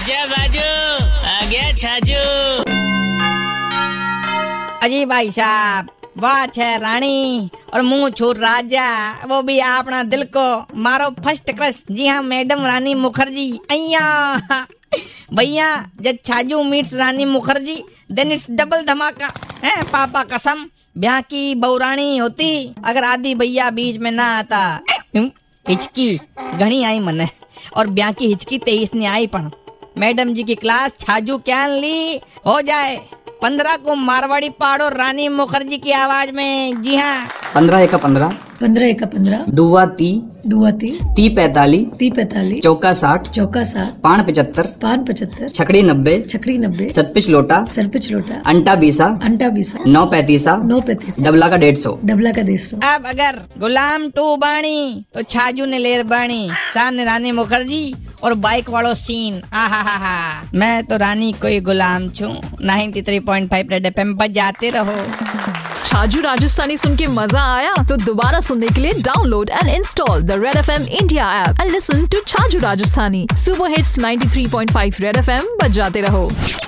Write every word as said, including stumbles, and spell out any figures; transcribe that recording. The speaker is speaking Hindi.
आजा बाजू, आ गया छाजू। अजी भाई साहब, वाह है रानी और मुंह छू राजा, वो भी अपना दिल को मारो फर्स्ट क्रश। जी हाँ मैडम रानी मुखर्जी अय्या भैया, जब Chhaju meets Rani Mukherjee then it's double धमाका है। पापा कसम, ब्याह की बहुरानी होती अगर आदि भैया बीच में ना आता। हिचकी घनी आई मने और ब्याह की हिचकी तेईस ने आई, पण मैडम जी की क्लास छाजू क्या ली हो जाए। पंद्रह को मारवाड़ी पाड़ो रानी मुखर्जी की आवाज में। जी हाँ, पंद्रह एक पंद्रह, पंद्रह एक पंद्रह, दुआ ती, दुआ ती, ती पैताली, ती पैताली, चौका साठ, चौका साठ, पान पचहत्तर, पान पचहत्तर, छकड़ी नब्बे, छकड़ी नब्बे, सतपिच लोटा, सरपिच लोटा, अंटा बीसा, अंटा बीसा, नौ पैंतीसा, नौ पैंतीस, डबला का डेढ़ सौ, डबला का डेढ़ सौ। अब अगर गुलाम टू बाणी तो छाजू ने लेर बाणी, सामने रानी मुखर्जी और बाइक वालों सीन। आहा हा हा, मैं तो रानी कोई गुलाम छूं। Ninety three point five Red FM बजाते रहो। छाजू राजस्थानी सुन के मजा आया तो दोबारा सुनने के लिए download and install the Red FM India app and listen to Chhaju Rajasthani. Super hits ninety three point five Red FM बजाते रहो।